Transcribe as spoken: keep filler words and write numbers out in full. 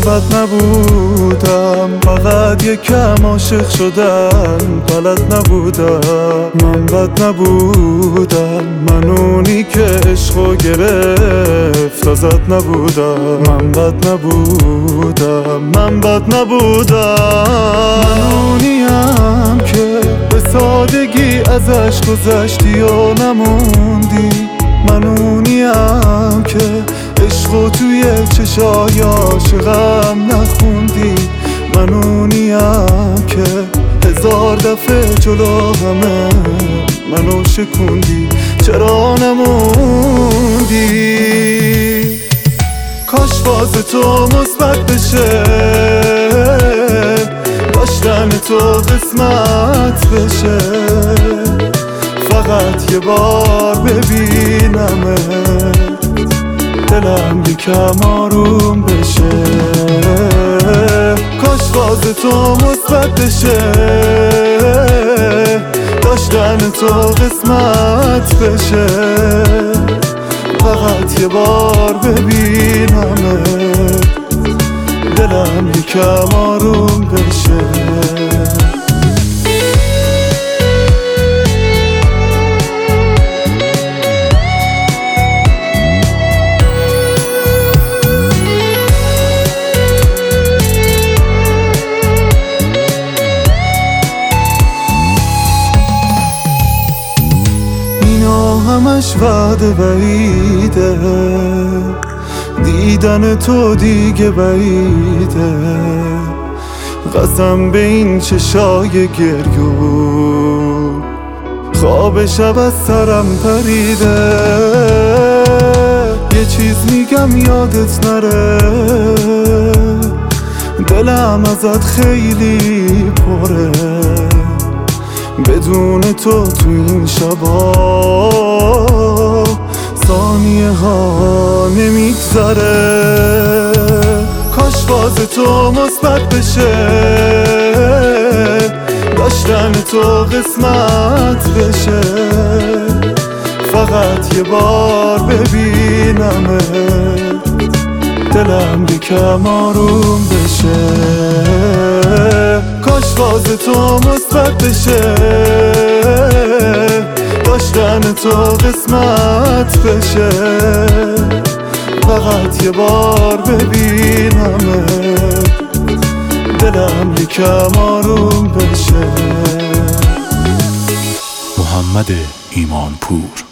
بد نبودم، فقط یکم عاشق شدن بلد نبودم. من بد نبودم، من اونی که عشقو گرفت ازت نبودم. من بد نبودم، من بد نبودم. من اونیم که به سادگی ازش گذشتی و نموندی. من اونیم که عشقو توی چشای عاشقم نخوندی. من اونیم که هزار دفعه جلو همه منو شکوندی. چرا نموندی؟ کاش باز تو مثبت بشه، داشتن تو قسمت بشه. فقط یه بار ببینمت، دلم یکم آروم بشه. کاش باز تو مثبت بشه، داشتن تو قسمت بشه. فقط یه بار ببینمت، دلم یکم آروم بشه. همش وعده بعیده، دیدن تو دیگه بعیده. قسم به این چشای گریون، خواب شب از سرم پریده. یه چیز میگم یادت نره، دلم ازت خیلی پره. بدون تو تو این شبا ثانیه ها نمیگذره. کاش باز تو مثبت بشه، داشتن تو قسمت بشه. فقط یه بار ببینمت، دلم یکم آروم بشه. کاش باز تو مثبت بشه، داشتن تو قسمت بشه. فقط یه بار ببینمت، دلم یکم آروم بشه. محمد ایمان پور.